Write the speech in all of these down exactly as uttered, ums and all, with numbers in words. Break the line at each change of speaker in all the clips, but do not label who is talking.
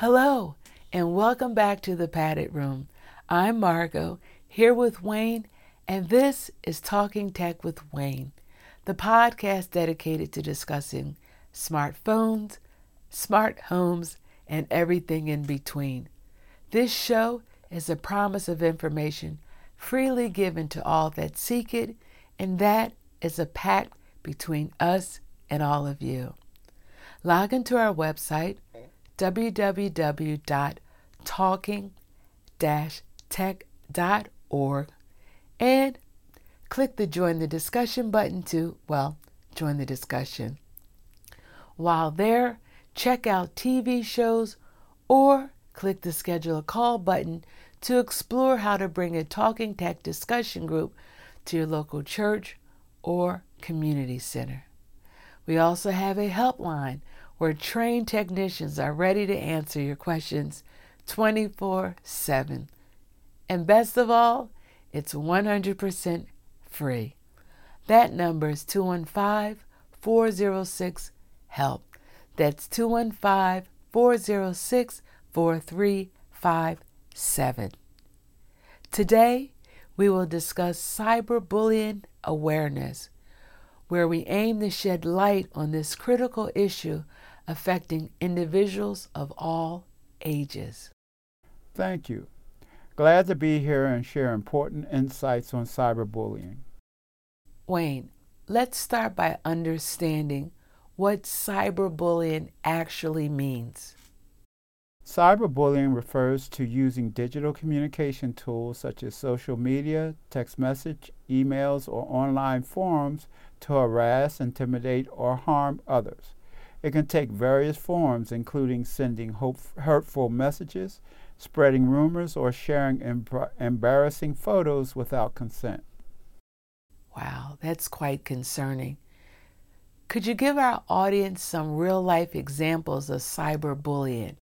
Hello, and welcome back to the Padded Room. I'm Margot, here with Wayne, and this is Talking Tech with Wayne, the podcast dedicated to discussing smartphones, smart homes, and everything in between. This show is a promise of information freely given to all that seek it, and that is a pact between us and all of you. Log into our website, w w w dot talking dash tech dot org, and click the Join the Discussion button to, well, join the discussion. While there, check out T V shows or click the Schedule a Call button to explore how to bring a Talking Tech discussion group to your local church or community center. We also have a helpline where trained technicians are ready to answer your questions twenty-four seven. And best of all, it's one hundred percent free. That number is two one five, four zero six, HELP. That's two one five, four zero six, four three five seven. Today, we will discuss cyberbullying awareness, where we aim to shed light on this critical issue affecting individuals of all ages.
Thank you. Glad to be here and share important insights on cyberbullying.
Wayne, let's start by understanding what cyberbullying actually means.
Cyberbullying refers to using digital communication tools such as social media, text message, emails, or online forums to harass, intimidate, or harm others. It can take various forms, including sending hope, hurtful messages, spreading rumors, or sharing em- embarrassing photos without consent.
Wow, that's quite concerning. Could you give our audience some real-life examples of cyberbullying?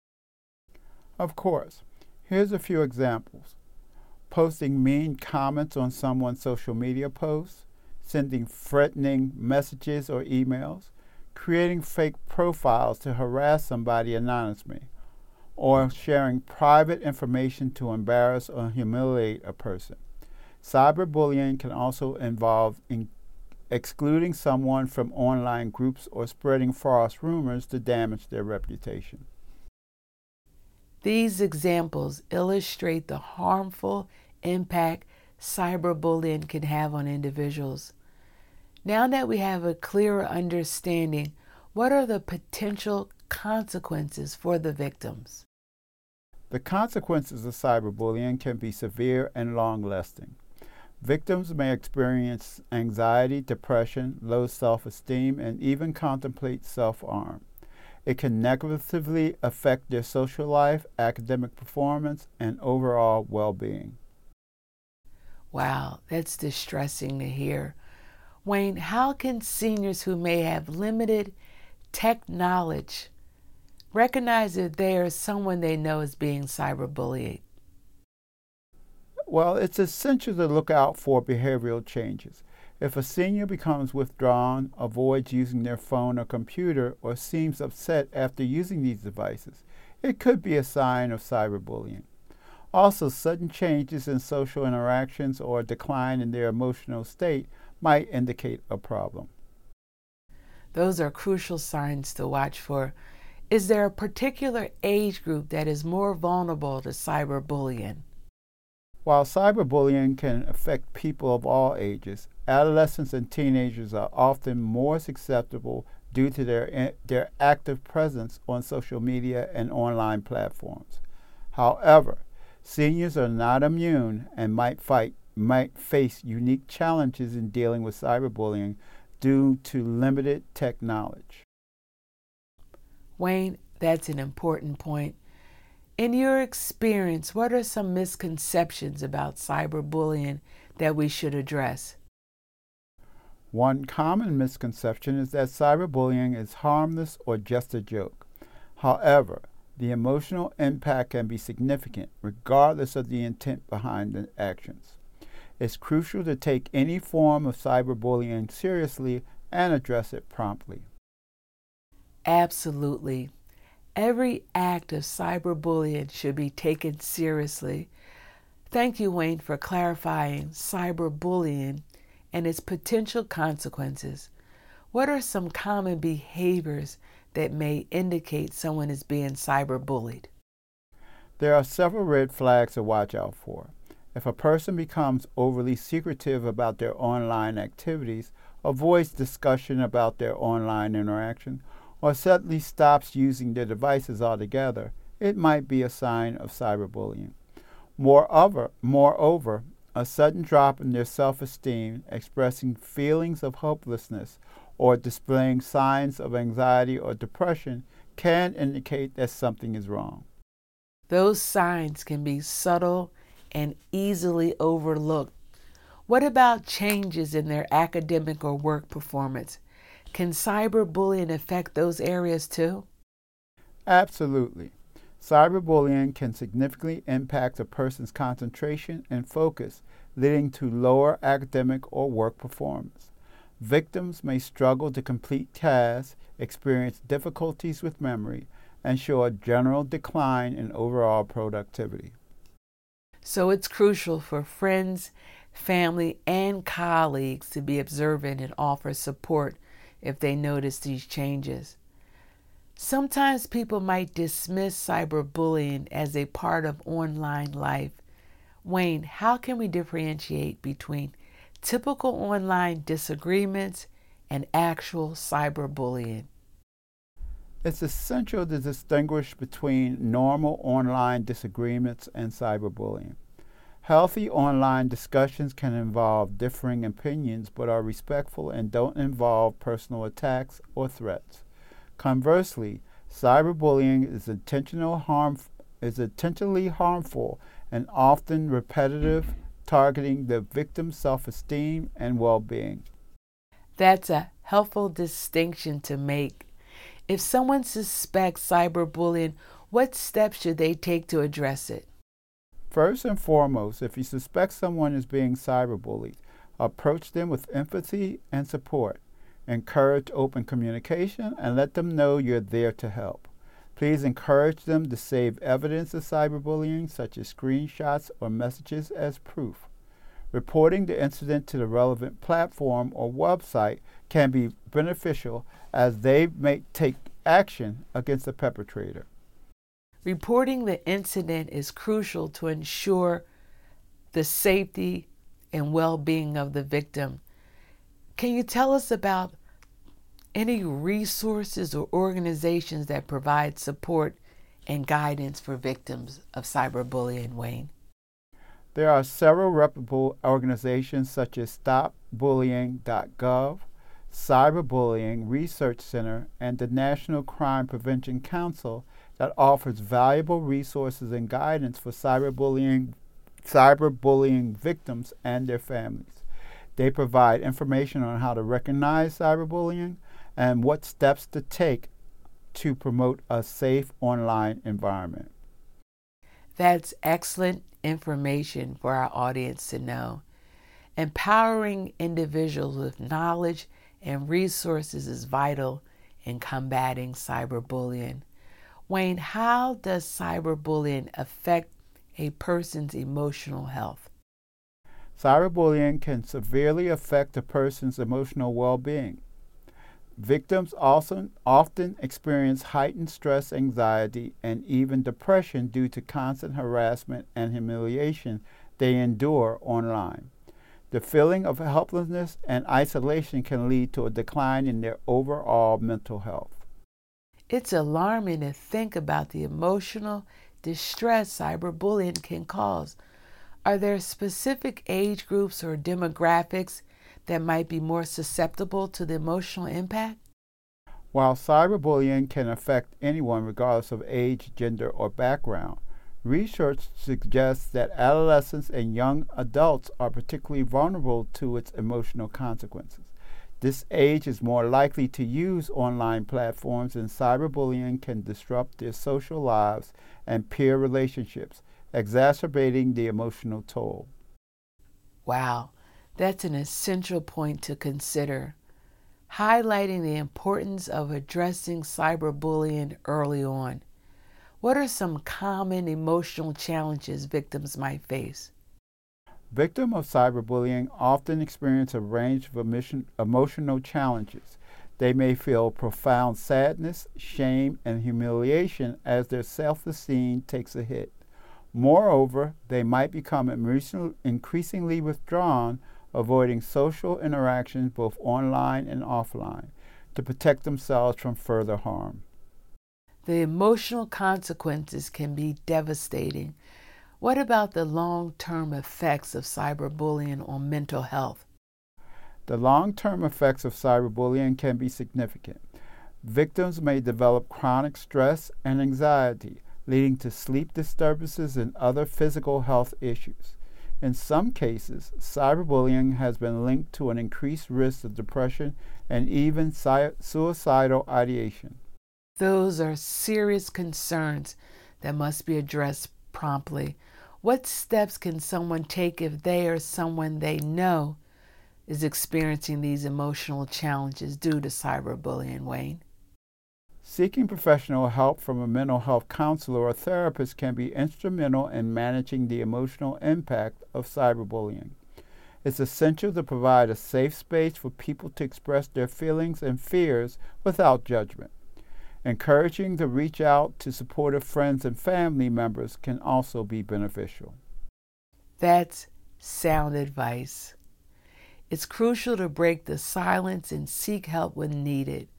Of course. Here's a few examples. Posting mean comments on someone's social media posts, sending threatening messages or emails, creating fake profiles to harass somebody anonymously, or sharing private information to embarrass or humiliate a person. Cyberbullying can also involve in excluding someone from online groups or spreading false rumors to damage their reputation.
These examples illustrate the harmful impact cyberbullying can have on individuals. Now that we have a clearer understanding, what are the potential consequences for the victims?
The consequences of cyberbullying can be severe and long-lasting. Victims may experience anxiety, depression, low self-esteem, and even contemplate self-harm. It can negatively affect their social life, academic performance, and overall well-being.
Wow, that's distressing to hear. Wayne, how can seniors who may have limited tech knowledge recognize that there is someone they know is being cyberbullied?
Well, it's essential to look out for behavioral changes. If a senior becomes withdrawn, avoids using their phone or computer, or seems upset after using these devices, it could be a sign of cyberbullying. Also, sudden changes in social interactions or a decline in their emotional state might indicate a problem.
Those are crucial signs to watch for. Is there a particular age group that is more vulnerable to cyberbullying?
While cyberbullying can affect people of all ages, adolescents and teenagers are often more susceptible due to their, their active presence on social media and online platforms. However, seniors are not immune and might, fight, might face unique challenges in dealing with cyberbullying due to limited tech knowledge.
Wayne, that's an important point. In your experience, what are some misconceptions about cyberbullying that we should address?
One common misconception is that cyberbullying is harmless or just a joke. However, the emotional impact can be significant regardless of the intent behind the actions. It's crucial to take any form of cyberbullying seriously and address it promptly.
Absolutely. Every act of cyberbullying should be taken seriously. Thank you, Wayne, for clarifying cyberbullying and its potential consequences. What are some common behaviors that may indicate someone is being cyberbullied?
There are several red flags to watch out for. If a person becomes overly secretive about their online activities, avoids discussion about their online interaction, or suddenly stops using their devices altogether, it might be a sign of cyberbullying. Moreover, moreover, a sudden drop in their self-esteem, expressing feelings of hopelessness, or displaying signs of anxiety or depression can indicate that something is wrong.
Those signs can be subtle and easily overlooked. What about changes in their academic or work performance? Can cyberbullying affect those areas too?
Absolutely. Cyberbullying can significantly impact a person's concentration and focus, leading to lower academic or work performance. Victims may struggle to complete tasks, experience difficulties with memory, and show a general decline in overall productivity.
So it's crucial for friends, family, and colleagues to be observant and offer support if they notice these changes. Sometimes people might dismiss cyberbullying as a part of online life. Wayne, how can we differentiate between typical online disagreements and actual cyberbullying?
It's essential to distinguish between normal online disagreements and cyberbullying. Healthy online discussions can involve differing opinions but are respectful and don't involve personal attacks or threats. Conversely, cyberbullying is intentional harm is intentionally harmful and often repetitive, targeting the victim's self-esteem and well-being.
That's a helpful distinction to make. If someone suspects cyberbullying, what steps should they take to address it?
First and foremost, if you suspect someone is being cyberbullied, approach them with empathy and support. Encourage open communication and let them know you're there to help. Please encourage them to save evidence of cyberbullying, such as screenshots or messages, as proof. Reporting the incident to the relevant platform or website can be beneficial as they may take action against the perpetrator.
Reporting the incident is crucial to ensure the safety and well-being of the victim. Can you tell us about any resources or organizations that provide support and guidance for victims of cyberbullying, Wayne?
There are several reputable organizations such as stop bullying dot gov, Cyberbullying Research Center, and the National Crime Prevention Council that offers valuable resources and guidance for cyberbullying, cyberbullying victims and their families. They provide information on how to recognize cyberbullying and what steps to take to promote a safe online environment.
That's excellent information for our audience to know. Empowering individuals with knowledge and resources is vital in combating cyberbullying. Wayne, how does cyberbullying affect a person's emotional health?
Cyberbullying can severely affect a person's emotional well-being. Victims also often experience heightened stress, anxiety, and even depression due to constant harassment and humiliation they endure online. The feeling of helplessness and isolation can lead to a decline in their overall mental health.
It's alarming to think about the emotional distress cyberbullying can cause. Are there specific age groups or demographics that might be more susceptible to the emotional impact?
While cyberbullying can affect anyone regardless of age, gender, or background, research suggests that adolescents and young adults are particularly vulnerable to its emotional consequences. This age is more likely to use online platforms, and cyberbullying can disrupt their social lives and peer relationships, exacerbating the emotional toll.
Wow, that's an essential point to consider, highlighting the importance of addressing cyberbullying early on. What are some common emotional challenges victims might face?
Victims of cyberbullying often experience a range of emotion, emotional challenges. They may feel profound sadness, shame, and humiliation as their self-esteem takes a hit. Moreover, they might become emotional, increasingly withdrawn, avoiding social interactions both online and offline to protect themselves from further harm.
The emotional consequences can be devastating. What about the long-term effects of cyberbullying on mental health?
The long-term effects of cyberbullying can be significant. Victims may develop chronic stress and anxiety, leading to sleep disturbances and other physical health issues. In some cases, cyberbullying has been linked to an increased risk of depression and even si- suicidal ideation.
Those are serious concerns that must be addressed promptly. What steps can someone take if they or someone they know is experiencing these emotional challenges due to cyberbullying, Wayne?
Seeking professional help from a mental health counselor or therapist can be instrumental in managing the emotional impact of cyberbullying. It's essential to provide a safe space for people to express their feelings and fears without judgment. Encouraging to reach out to supportive friends and family members can also be beneficial.
That's sound advice. It's crucial to break the silence and seek help when needed.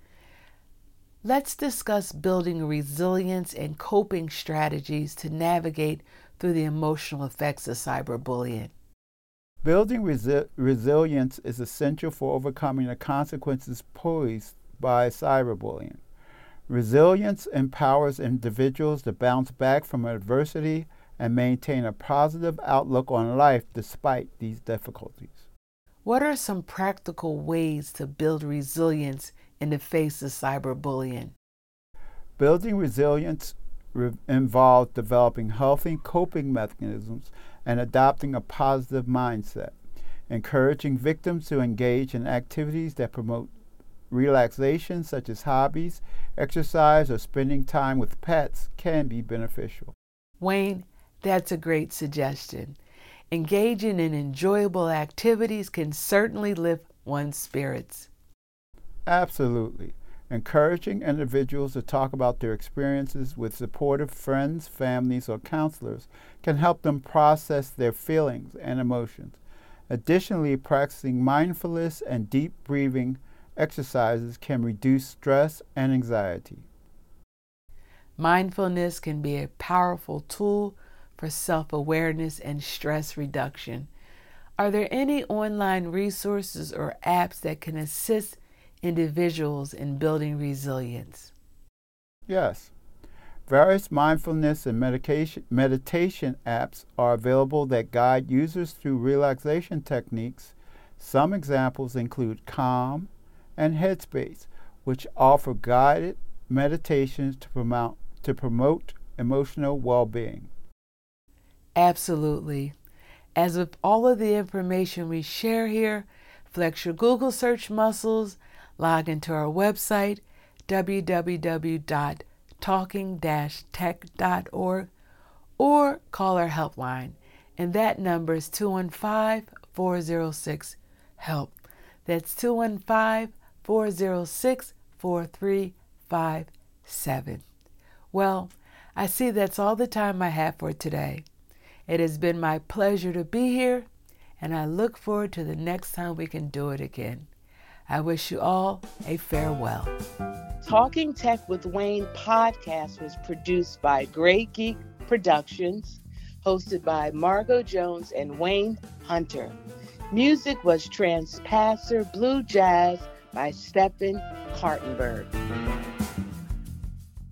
Let's discuss building resilience and coping strategies to navigate through the emotional effects of cyberbullying.
Building resi- resilience is essential for overcoming the consequences posed by cyberbullying. Resilience empowers individuals to bounce back from adversity and maintain a positive outlook on life despite these difficulties.
What are some practical ways to build resilience in the face of cyberbullying?
Building resilience re- involves developing healthy coping mechanisms and adopting a positive mindset. Encouraging victims to engage in activities that promote relaxation, such as hobbies, exercise, or spending time with pets, can be beneficial.
Wayne, that's a great suggestion. Engaging in enjoyable activities can certainly lift one's spirits.
Absolutely. Encouraging individuals to talk about their experiences with supportive friends, families, or counselors can help them process their feelings and emotions. Additionally, practicing mindfulness and deep breathing exercises can reduce stress and anxiety.
Mindfulness can be a powerful tool for self-awareness and stress reduction. Are there any online resources or apps that can assist individuals in building resilience?
Yes. Various mindfulness and medication, meditation apps are available that guide users through relaxation techniques. Some examples include Calm and Headspace, which offer guided meditations to promote, to promote emotional well-being.
Absolutely. As with all of the information we share here, flex your Google search muscles, log into our website, w w w dot talking dash tech dot org, or call our helpline, and that number is two one five, four zero six, HELP. That's two one five, four zero six, four three five seven. Well, I see that's all the time I have for today. It has been my pleasure to be here, and I look forward to the next time we can do it again. I wish you all a farewell. Talking Tech with Wayne podcast was produced by Great Geek Productions, hosted by Margot Jones and Wayne Hunter. Music was Transpasser Blue Jazz by Stephen Kartenberg.